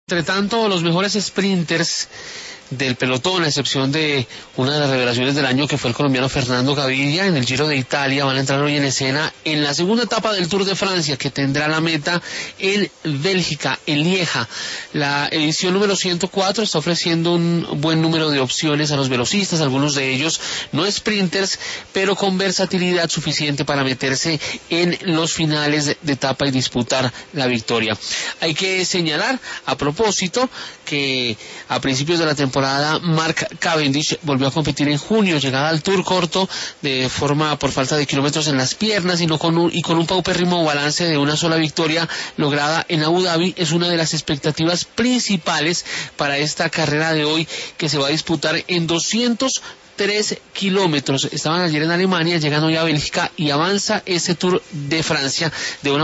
Entre tanto, los mejores sprinters del pelotón, a excepción de una de las revelaciones del año que fue el colombiano Fernando Gaviria en el Giro de Italia, van a entrar hoy en escena en la segunda etapa del Tour de Francia, que tendrá la meta en Bélgica, en Lieja. La edición número 104 está ofreciendo un buen número de opciones a los velocistas, algunos de ellos no sprinters, pero con versatilidad suficiente para meterse en los finales de etapa y disputar la victoria. Hay que señalar, a propósito, que a principios de la temporada Mark Cavendish volvió a competir en junio, llegada al Tour corto por falta de kilómetros en las piernas y con un paupérrimo balance de una sola victoria lograda en Abu Dhabi. Es una de las expectativas principales para esta carrera de hoy, que se va a disputar en 203 kilómetros. Estaban ayer en Alemania, llegan hoy a Bélgica y avanza ese Tour de Francia de una